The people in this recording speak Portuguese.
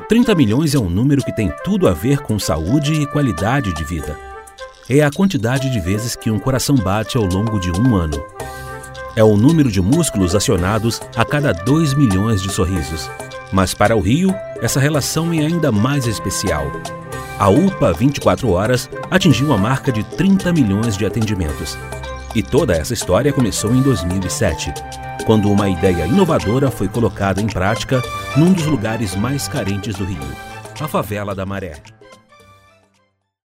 30 milhões é um número que tem tudo a ver com saúde e qualidade de vida. É a quantidade de vezes que um coração bate ao longo de um ano. É o número de músculos acionados a cada 2 milhões de sorrisos. Mas para o Rio, essa relação é ainda mais especial. A UPA 24 Horas atingiu a marca de 30 milhões de atendimentos. E toda essa história começou em 2007, quando uma ideia inovadora foi colocada em prática num dos lugares mais carentes do Rio, a Favela da Maré.